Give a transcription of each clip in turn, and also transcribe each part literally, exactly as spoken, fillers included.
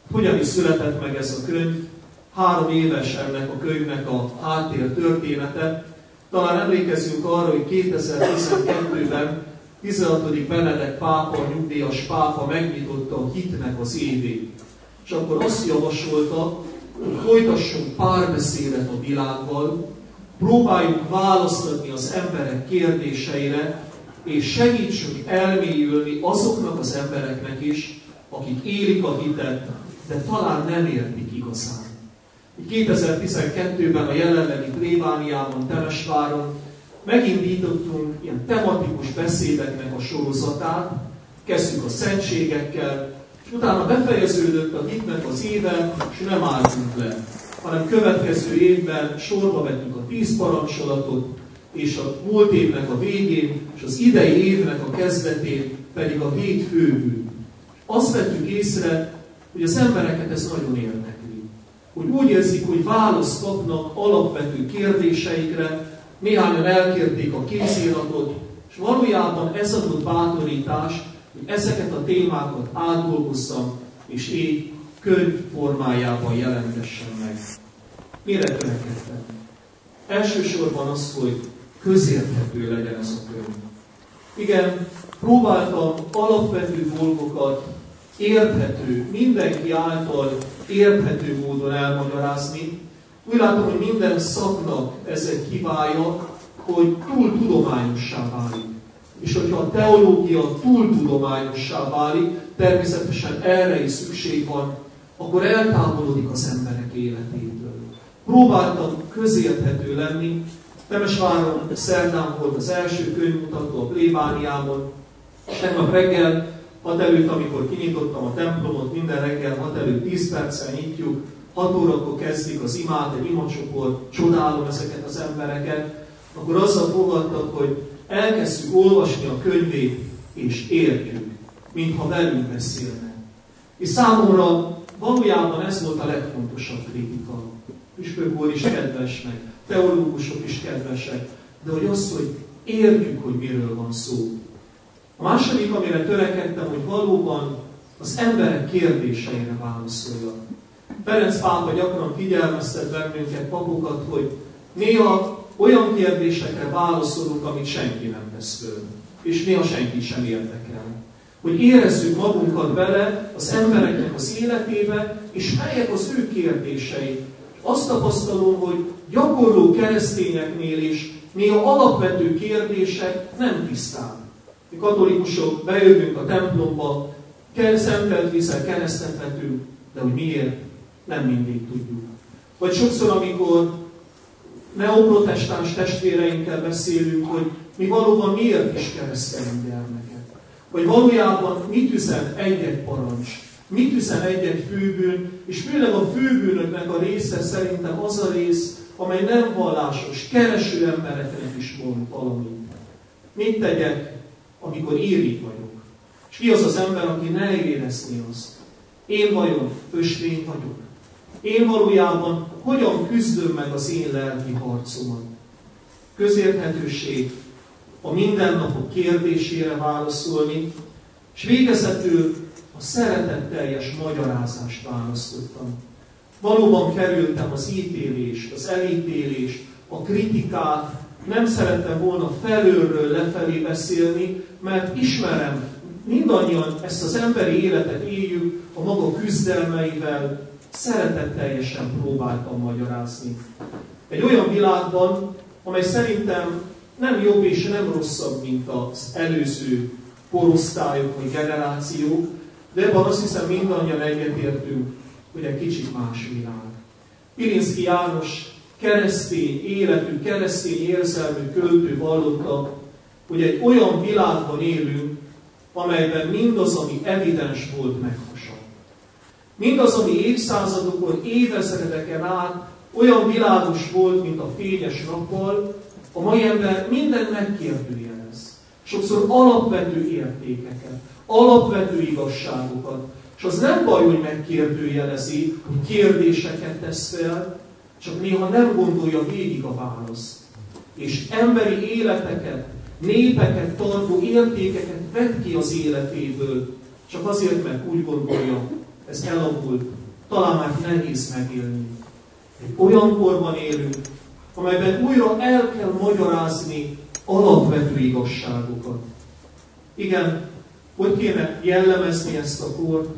Hogyan is született meg ez a könyv? Három éves ennek a könyvnek a háttér története. Talán emlékezzünk arra, hogy kétezer-tizenkettőben tizenhatodik Benedek pápa, nyugdíjas pápa megnyitotta a hitnek az évét. És akkor azt javasolta, hogy folytassunk párbeszédet a világgal, próbáljuk választ adni az emberek kérdéseire, és segítsünk elmélyülni azoknak az embereknek is, akik élik a hitet, de talán nem értik igazán. kétezer-tizenkettőben a jelenlegi plébániában, Temesváron megindítottunk ilyen tematikus beszédeknek a sorozatát, kezdjük a szentségekkel, és utána befejeződött a hitnek az éve, és nem álltunk le, hanem következő évben sorba vettük a tíz parancsolatot, és a múlt évnek a végén, és az idei évnek a kezdetén pedig a hét főbűn. Azt vettük észre, hogy az embereket ez nagyon érdekli. Hogy úgy érzik, hogy választ kapnak alapvető kérdéseikre, néhányan elkérték a kéziratot, és valójában ez adott bátorítást, hogy ezeket a témákat átdolgozzam, és így könyv formájában jelentessen meg. Mire törekedtem? Elsősorban az, hogy közérthető legyen ez a könyv. Igen, próbáltam alapvető dolgokat érthető, mindenki által érthető módon elmagyarázni. Úgy látom, hogy minden szaknak ez egy hibája, hogy túl tudományossá válik. És hogyha a teológia túl tudományossá válik, természetesen erre is szükség van, akkor eltávolodik az emberek életétől. Próbáltam közérthető lenni. Temesváron szerdán volt az első könyvmutató a plébániában. Tegnap reggel, hat előtt, amikor kinyitottam a templomot, minden reggel hat előtt tíz perccel nyitjuk, hat órakor kezdik az imát, egy imacsoport, csodálom ezeket az embereket, akkor azzal fogadtak, hogy elkezdjük olvasni a könyvét, és értjük, mintha velünk beszélne. És számomra valójában ez volt a legfontosabb kritika. Püspök úr is kedves, meg teológusok is kedvesek, de hogy az, hogy értjük, hogy miről van szó. A második, amire törekedtem, hogy valóban az emberek kérdéseire válaszoljak. Ferenc pápa gyakran figyelmeztet bennünket, papokat, hogy néha olyan kérdésekre válaszolunk, amit senki nem tesz föl, és néha senki sem érdekel. Hogy érezzük magunkat bele az embereknek az életébe, és melyek az ő kérdései. Azt tapasztalom, hogy gyakorló keresztényeknél is néha alapvető kérdések nem tisztán. Mi katolikusok bejövünk a templomba, szentelt vízzel keresztet vetünk, de hogy miért, nem mindig tudjuk. Vagy sokszor, amikor neoprotestáns testvéreinkkel beszélünk, hogy mi valóban miért is keresztelünk gyermeket. Vagy valójában mit üzen egy-egy parancs, mit üzen egy-egy főbűn, és főleg a főbűnöknek a része szerintem az a rész, amely nem vallásos, kereső embereknek is mond valamit. Mit tegyek, amikor írik vagyok? És ki az az ember, aki ne érezné azt? Én vajon ösvény vagyok? Én valójában hogyan küzdöm meg az én lelki harcomat? Közérthetőség, a mindennapok kérdésére válaszolni, és végezetül a szeretetteljes magyarázást választottam. Valóban kerültem az ítélést, az elítélést, a kritikát, nem szerettem volna felülről lefelé beszélni, mert ismerem, mindannyian ezt az emberi életet éljük a maga küzdelmeivel, szeretetteljesen próbáltam magyarázni. Egy olyan világban, amely szerintem nem jobb és nem rosszabb, mint az előző korosztályok vagy generációk, de ebben azt hiszem mindannyian egyetértünk, hogy egy kicsit más világ. Pilinszky János keresztény életű, keresztény érzelmű költő vallotta, hogy egy olyan világban élünk, amelyben mindaz, ami evidens volt, meghasad. Mindaz, ami évszázadokon, évezredeken át olyan világos volt, mint a fényes nappal, a mai ember mindent megkérdőjelez. Sokszor alapvető értékeket, alapvető igazságokat. És az nem baj, hogy megkérdőjelezi, hogy kérdéseket tesz fel, csak néha nem gondolja végig a választ. És emberi életeket, népeket tartó értékeket vett ki az életéből, csak azért, mert úgy gondolja, ez elavult, talán már nehéz megélni. Egy olyan korban élünk, amelyben újra el kell magyarázni alapvető igazságokat. Igen, hogy kéne jellemezni ezt a kort?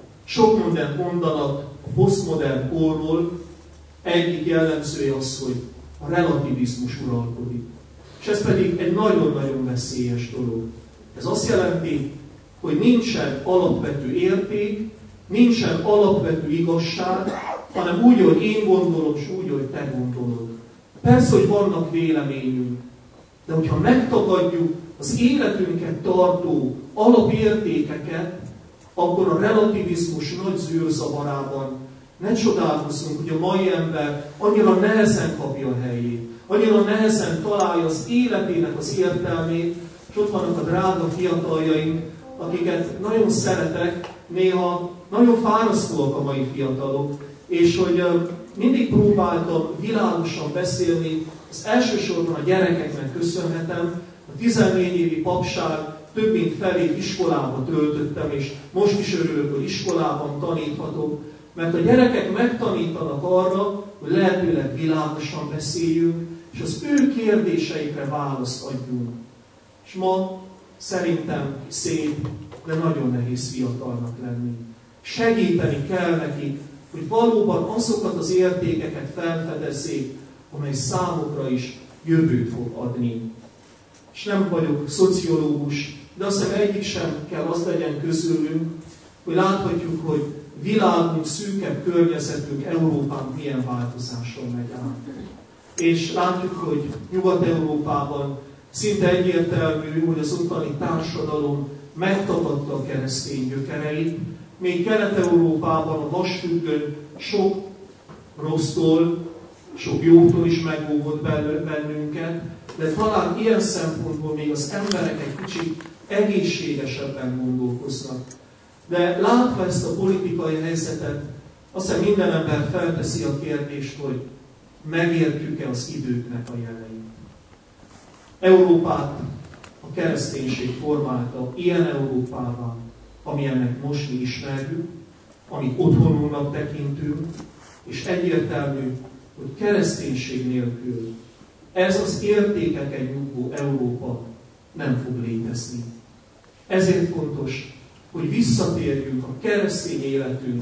Sok mindent mondanak a posztmodern korról, egyik jellemzője az, hogy a relativizmus uralkodik. És ez pedig egy nagyon-nagyon veszélyes dolog. Ez azt jelenti, hogy nincsen alapvető érték, nincsen alapvető igazság, hanem úgy, hogy én gondolom, és úgy, hogy te gondolod. Persze, hogy vannak véleményünk, de hogyha megtagadjuk az életünket tartó alapértékeket, akkor a relativizmus nagy zűrzavarában ne csodálkozzunk, hogy a mai ember annyira nehezen kapja a helyét, annyira nehezen találja az életének az értelmét, és ott vannak a drága fiataljaink, akiket nagyon szeretek, néha nagyon fárasztóak a mai fiatalok, és hogy mindig próbáltam világosan beszélni, ezt elsősorban a gyerekeknek köszönhetem. A tizennégy évi papság több mint felét iskolába töltöttem, és most is örülök, hogy iskolában taníthatok, mert a gyerekek megtanítanak arra, hogy lehetőleg világosan beszéljünk, és az ő kérdéseikre választ adjunk. És ma szerintem szép, de nagyon nehéz fiatalnak lenni. Segíteni kell nekik, hogy valóban azokat az értékeket felfedezzék, amely számukra is jövőt fog adni. És nem vagyok szociológus, de azt hiszem egyik sem kell az legyen közülünk, hogy láthatjuk, hogy világunk, szűkebb környezetünk, Európánk milyen változáson megy át. És látjuk, hogy Nyugat-Európában szinte egyértelmű, hogy az ottani társadalom megtagadta a keresztény gyökereit, még Kelet-Európában a vasfüggöny sok rossztól, sok jótól is megóvott bennünket, de talán ilyen szempontból még az emberek egy kicsit egészségesebben gondolkoznak. De látva ezt a politikai helyzetet, azt hiszem minden ember felteszi a kérdést, hogy megértjük-e az időknek a jeleit. Európát a kereszténység formálta ilyen Európában, amilyennek most mi ismerjük, amit otthonunknak tekintünk, és egyértelmű, hogy kereszténység nélkül ez az értékeken nyugvó Európa nem fog létezni. Ezért fontos, hogy visszatérjünk a keresztény életünk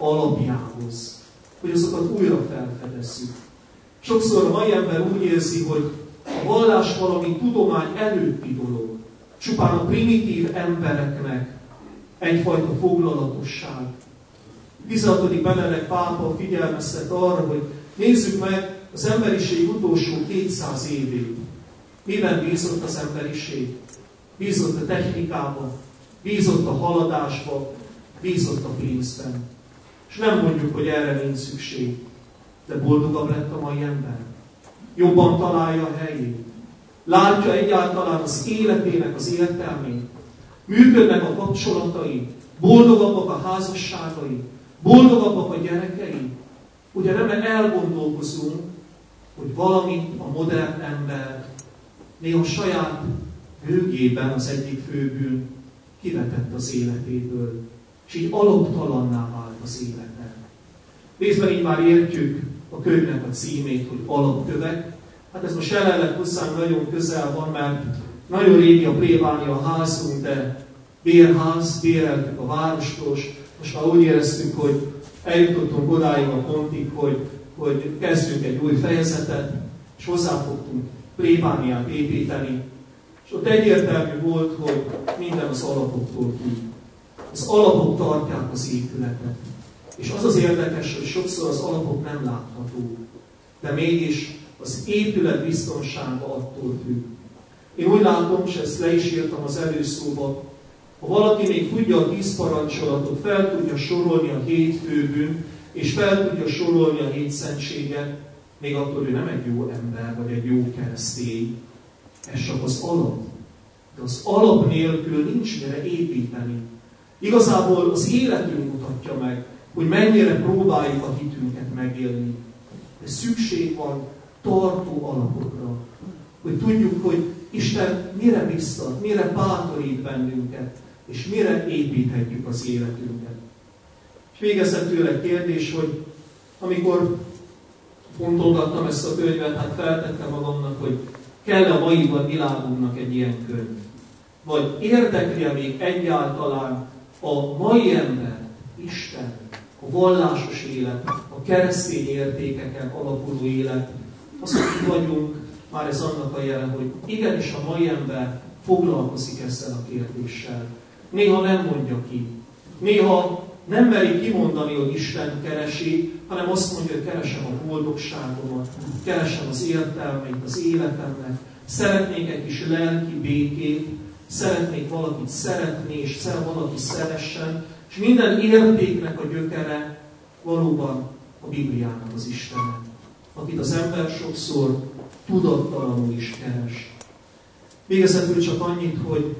alapjához, hogy azokat újra felfedezzük. Sokszor a mai ember úgy érzi, hogy a vallás valami tudomány előtti dolog, csupán a primitív embereknek egyfajta foglalatosság. tizenhatodik Benedek pápa figyelmeztet arra, hogy nézzük meg az emberiség utolsó kétszáz évét. Miben bízott az emberiség? Bízott a technikában, bízott a haladásba, bízott a pénzben. És nem mondjuk, hogy erre nincs szükség, de boldogabb lett a mai ember. Jobban találja a helyét. Látja egyáltalán az életének az értelmét. Működnek a kapcsolatai, boldogabbak a házasságai, boldogabbak a gyerekei. Ugye nem elgondolkozunk, hogy valamit a modern ember néha saját bőgében az egyik főbűn kivetett az életéből, és így alaptalanná vált az élete. Részben így már értjük a könyvnek a címét, hogy alapkövek. Hát ez most jelenleg hozzánk nagyon közel van, mert nagyon régi a plébánia házunk, de bérház, béreltük a várostól, most már úgy éreztük, hogy eljutottunk odáig a pontig, hogy, hogy kezdjünk egy új fejezetet, és hozzáfogtunk plébániát építeni. És ott egyértelmű volt, hogy minden az alapoktól függ. Az alapok tartják az épületet. És az az érdekes, hogy sokszor az alapok nem láthatók, de mégis az épület biztonsága attól függ. Én úgy látom, és ezt le is írtam az előszóba, ha valaki még tudja a tíz parancsolatot, fel tudja sorolni a hét főbűn, és fel tudja sorolni a hét szentséget, még attól ő nem egy jó ember, vagy egy jó keresztény. Ez csak az alap. De az alap nélkül nincs mire építeni. Igazából az életünk mutatja meg, hogy mennyire próbáljuk a hitünket megélni. De szükség van tartó alapokra. Hogy tudjuk, hogy Isten mire biztat, mire bátorít bennünket, és mire építhetjük az életünket. És És végezetül egy kérdés, hogy amikor fontolgattam ezt a könyvet, hát feltettem magamnak, hogy kell-e a mai világunknak egy ilyen könyv? Vagy érdekli-e még egyáltalán a mai ember, Isten, a vallásos élet, a keresztény értékeken alapuló élet? Azt, hogy vagyunk, már ez annak a jele, hogy igenis a mai ember foglalkozik ezzel a kérdéssel. Néha nem mondja ki. Néha nem meri kimondani, hogy Isten keresi, hanem azt mondja, hogy keresem a boldogságomat, keresem az értelmeit az életemnek, szeretnék egy kis lelki békét, szeretnék valakit szeretni, és valaki szeressen, és minden értéknek a gyökere valóban a Bibliának az Istenek, akit az ember sokszor tudattalanul is keres. Végezetül csak annyit, hogy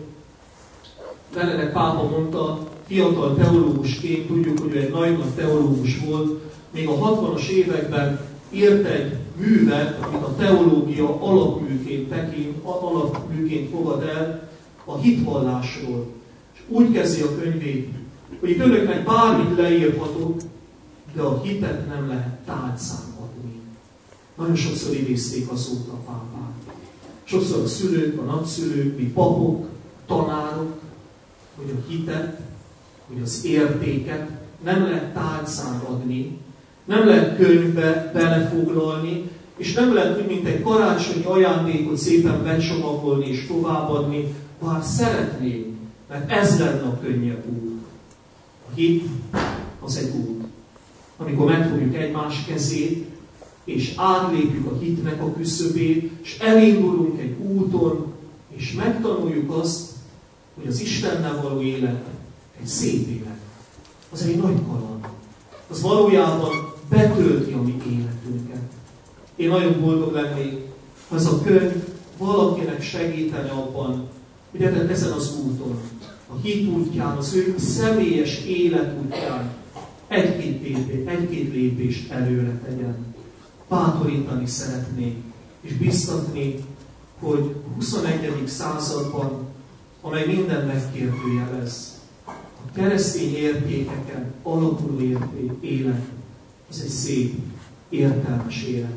Benedek pápa mondta, fiatal teológusként, tudjuk, hogy ő egy nagy teológus volt, még a hatvanas években írt egy művet, amit a teológia alapműként tekint, alapműként fogad el, a hitvallásról. És úgy kezdi a könyvét, hogy itt önöknek bármit leírhatok, de a hitet nem lehet tálcán adni. Nagyon sokszor idézték azóta a pápát. Sokszor a szülők, a nagyszülők, mi papok, tanárok, hogy a hitet, hogy az értéket nem lehet tálcán adni, nem lehet könyvbe belefoglalni, és nem lehet úgy, mint egy karácsonyi ajándékot szépen becsomagolni és továbbadni, bár szeretném, mert ez lenne a könnyebb út. A hit az egy út. Amikor megfogjuk egymás kezét, és átlépjük a hitnek a küszöbét, és elindulunk egy úton, és megtanuljuk azt, hogy az Istennel való élet egy szép élet. Az egy nagy kaland. Az valójában betölti a mi életünket. Én nagyon boldog lennék, ha ez a könyv valakinek segítene abban, hogy ezen az úton, a hit útján, az ő személyes életútján egy-két lépést, egy-két lépést előre tegyen. Bátorítani szeretnék, és biztatni, hogy a huszonegyedik században, amely minden megkérdőjelez, a keresztény értékeken alapuló érték, élet, az egy szép, értelmes élet.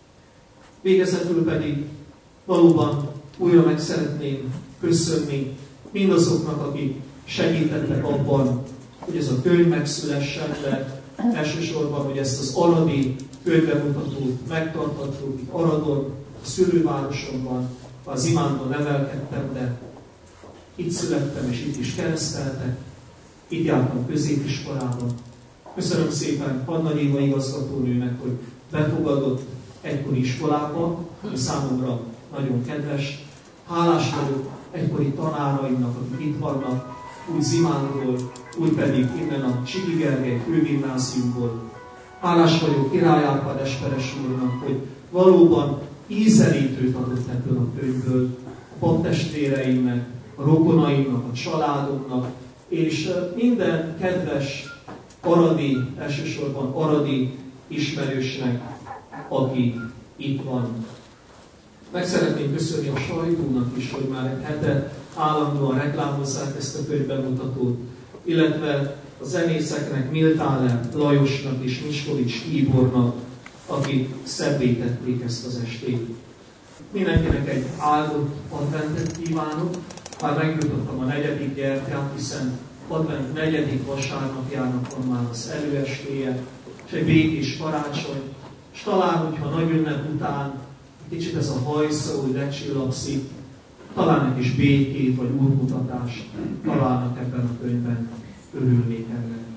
Végezetül pedig valóban újra meg szeretném köszönni mindazoknak, akik segítettek abban, hogy ez a könyv megszülessen, de elsősorban, hogy ezt az aradi könyvbemutatót megtarthatjuk itt Aradon, a szülővárosomban, az imánban nevelkedtem, de itt születtem és itt is kereszteltek, itt jártam középiskolában. Köszönöm szépen Panna Éva igazgatónőnek, hogy befogadott egykori iskolába, ami számomra nagyon kedves. Hálás vagyok egykori tanáraimnak, akik itt vannak, úgy Zimánról, úgy pedig innen a Csiki Gergely főgimnáziumból. Hálás vagyok Király Árpád Esperes úrnak, hogy valóban ízelítőt adott ebből a könyvből a paptestvéreimnek, a rokonaimnak, a családomnak, és minden kedves aradi, elsősorban aradi ismerősnek, aki itt van. Meg szeretném köszönni a sajtónak is, hogy már egy hete állandóan reklámozzák ezt a könyvbemutatót, illetve a zenészeknek, Miltáler Lajosnak és Miskolics Tibornak, akik szebbé tették ezt az estét. Mindenkinek egy áldott adventet kívánok, már megjutottam a negyedik gyertyát, hiszen advent negyedik vasárnapjának van már az előestéje, és egy békés karácsony, és talán, hogyha nagy ünnep után kicsit ez a hajszó, hogy lecsillapszik, talán egy kis békét vagy útmutatást találnak ebben a könyvben, örülnék ennek.